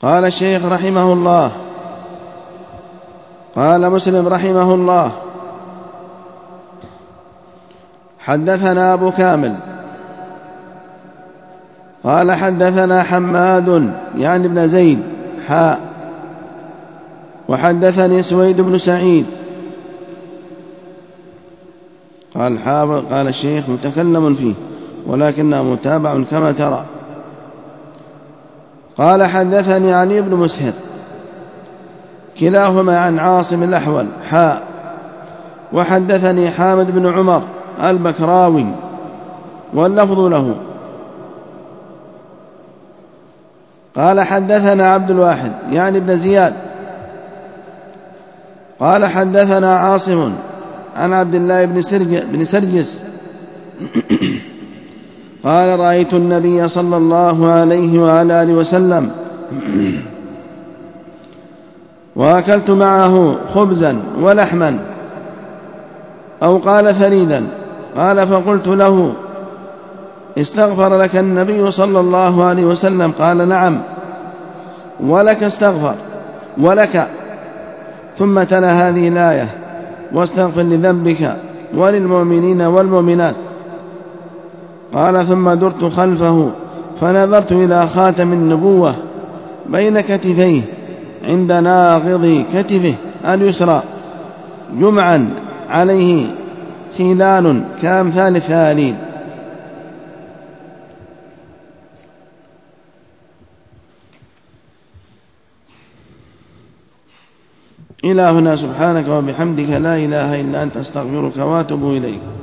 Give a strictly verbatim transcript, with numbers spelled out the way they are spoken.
قال الشيخ رحمه الله: قال مسلم رحمه الله: حدثنا أبو كامل قال حدثنا حماد يعني ابن زيد حاء، وحدثني سويد بن سعيد. قال قال الشيخ متكلم فيه ولكنه متابع كما ترى. قال حدثني علي بن مسهر كلاهما عن عاصم الأحول حاء، وحدثني حامد بن عمر البكراوي واللفظ له. قال حدثنا عبد الواحد يعني ابن زياد قال حدثنا عاصم عن عبد الله بن سرجس قال: رأيت النبي صلى الله عليه وعلى آله وسلم وأكلت معه خبزا ولحما، أو قال ثريدا. قال: فقلت له: استغفر لك النبي صلى الله عليه وسلم؟ قال: نعم، ولك استغفر ولك. ثم تلا هذه الآية: واستغفر لذنبك وللمؤمنين والمؤمنات. قال: ثم درت خلفه فنظرت إلى خاتم النبوة بين كتفيه عند ناغض كتفه اليسرى جمعا عليه خلال كأمثال الثالين. إلى هنا. سبحانك وبحمدك لا إله إلا أنت، أستغفرك وأتوب إليك.